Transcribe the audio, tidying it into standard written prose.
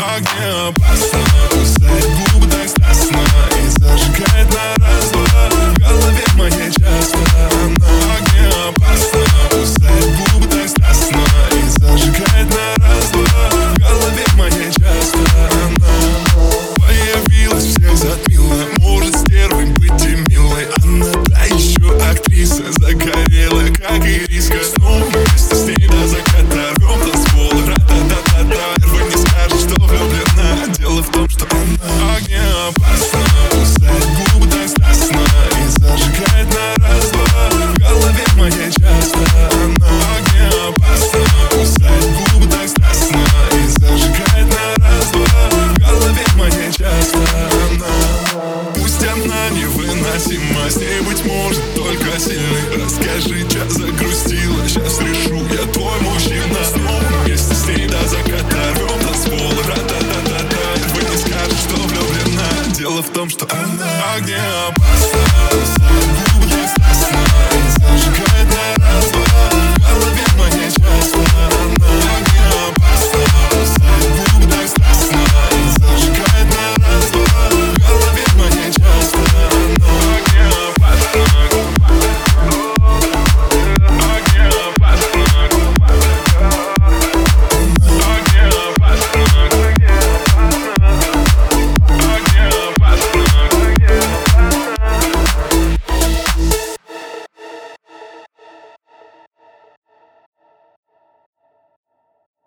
Огнеопасно кусает губы так страстно и зажигает на раз-два. В голове моей часто она. Огнеопасно кусает губы так страстно и зажигает на раз-два. В голове моей часто она. Появилась, всех затмила, может стервой быть и милой. Она та еще актриса, загорелая, как ириска. Снова вместе с ней до заката рвем танцпол. Ра-та-та-та-та. Вы не скажешь, что влюблена. Дело в том, что она огнеопасна кусает губы так страстно и зажигает на раз-два. В голове моей часто она. Огнеопасна кусает губы так страстно и зажигает на раз-два. В голове моей часто она. Пусть она невыносима, с ней быть может только сильный. Расскажи, что загрустила, сейчас решу, я твой мужчина. Снова вместе с ней до заката рвем танцпол. Ра-та-та-та-та. Вы не скажешь, что влюблена. Дело в том, что она огнеопасна